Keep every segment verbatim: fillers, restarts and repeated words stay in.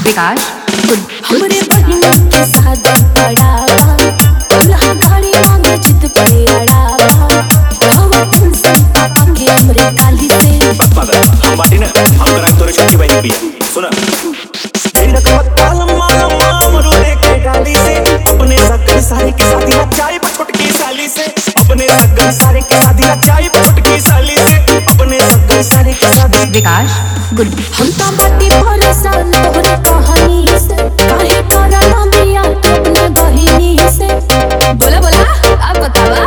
विकास हमरे बहिन के शादी पड़ावा दुल्हा गाड़ी मांगे जिद पे अड़ावा हवा टेंशन पापा के हमरे काली से पागल हम बाटी ना हम करा तोरे छोटी बहन पिया सुना तेरा कत्ताल माला मामरू लेके गाली से अपने सगन सारे के शादी रचाई छोटकी साली से अपने सगन सारे के शादी रचाई छोटकी साली से अपने सगन सारे के शादी विकास गुड हम तो बाटी परेशान तोहरे कहानी से काहे तोरा ना बिया अपने बहिनी से बोला बोला आप बतावा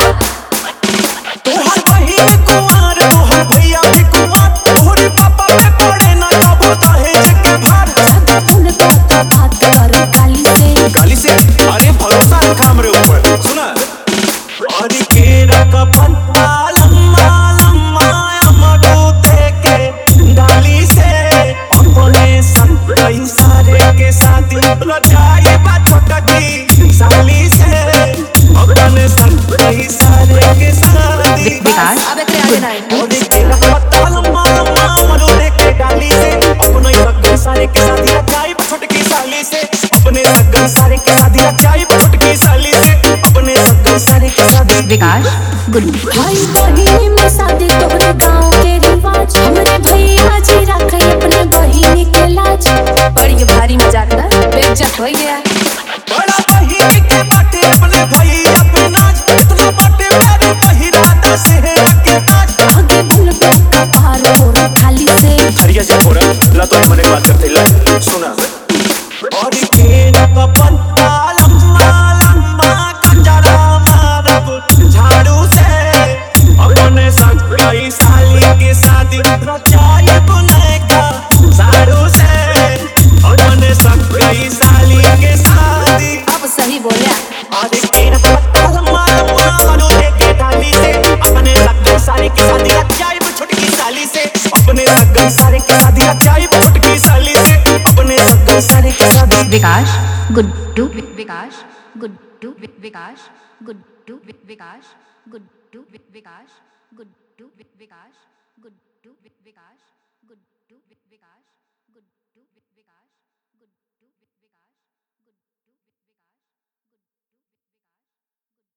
तोहर बहिन कुंवार तोहर भैया भी कुंवार तोहरे पापा पे पड़े ना कबो दहेज के भार ज्यादा उन बात बात कर काली से गाली से अरे भरोसा रखा हमरे ऊपर सुना अरे केरा का पत्ता लम्मा लम्मा अमरूद के डाली से अपने संग कई सारे के साथी रचाई बा छोटकी साली से अपने संग कई सारे के साथी विकास अब एकरे आगे ना है अरे केरा का पत्ता लम्मा लम्मा अमरूद के डाली से अपने संग सारे के साथी रचाई बा छोटकी साली से अपने सगन सारे के शादी रचाई छोटकी साली से अपने सगन सारे के शादी विकास गुड भाई बहिनी में शादी तोहरे गांव के रिवाज हमरे भैया जी रखे अपने बहिनी के लाज बड़ी भारी मजाक ना बेइज्जत हो गया बड़ा बहिनी के बाटे अपने भैया पे नाच इतना बाटे प्यारे पहिराता सेहरा के ताज आगे बुल पे कपार और खाली से हरिया जे पोरा ला तो मने बात करते ला सुना और केरा का पत्ता लम्बा लम्बा कंजरा मारब झाड़ू से अपने संग कई साली के शादी रचाई बुने का झाड़ू से अपने संग कई साली के शादी अब सही बोलिया और केरा का पत्ता लम्बा लम्बा मनु लेके डाली से अपने सगन सारे के शादी रचाई छोटकी साली से अपने सगन सारे के शादी रचाई छोटकी साली से अपने सगन सारे के शादी विकास गुड्डू विकास गुड्डू विकास गुड्डू विकास गुड्डू विकास गुड्डू विकास गुड्डू विकास गुड्डू विकास